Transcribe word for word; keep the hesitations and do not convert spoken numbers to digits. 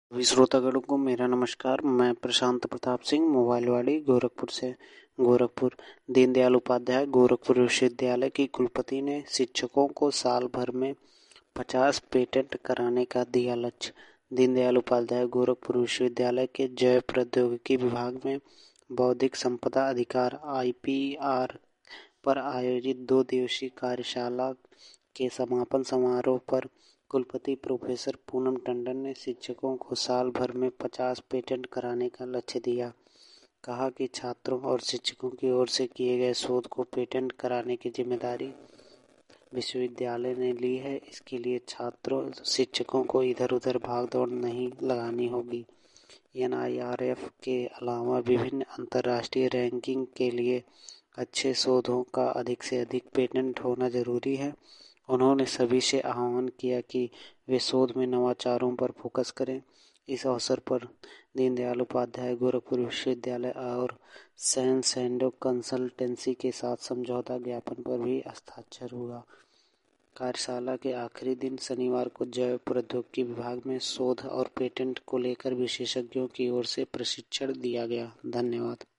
सभी श्रोतागणों को मेरा नमस्कार। मैं प्रशांत प्रताप सिंह मोबाइलवाड़ी गोरखपुर से गोरखपुर दीनदयाल उपाध्याय गोरखपुर विश्वविद्यालय की कुलपति ने शिक्षकों को साल भर में पचास पेटेंट कराने का दिया लक्ष्य। दीनदयाल उपाध्याय गोरखपुर विश्वविद्यालय के जैव प्रौद्योगिकी विभाग में बौद्धिक संपदा अधिकार आई पी आर पर आयोजित दो दिवसीय कार्यशाला के समापन समारोह पर कुलपति प्रोफेसर पूनम टंडन ने शिक्षकों को साल भर में पचास पेटेंट कराने का लक्ष्य दिया। कहा कि छात्रों और शिक्षकों की ओर से किए गए शोध को पेटेंट कराने की जिम्मेदारी विश्वविद्यालय ने ली है। इसके लिए छात्रों शिक्षकों को इधर उधर भाग दौड़ नहीं लगानी होगी। एन आई आर एफ के अलावा विभिन्न अंतर्राष्ट्रीय रैंकिंग के लिए अच्छे शोधों का अधिक से अधिक पेटेंट होना जरूरी है। उन्होंने सभी से आह्वान किया कि वे शोध में नवाचारों पर फोकस करें। इस अवसर पर दीनदयाल उपाध्याय गोरखपुर विश्वविद्यालय और सैन सैंडो कंसल्टेंसी के साथ समझौता ज्ञापन पर भी हस्ताक्षर हुआ। कार्यशाला के आखिरी दिन शनिवार को जैव प्रौद्योगिकी विभाग में शोध और पेटेंट को लेकर विशेषज्ञों की ओर से प्रशिक्षण दिया गया। धन्यवाद।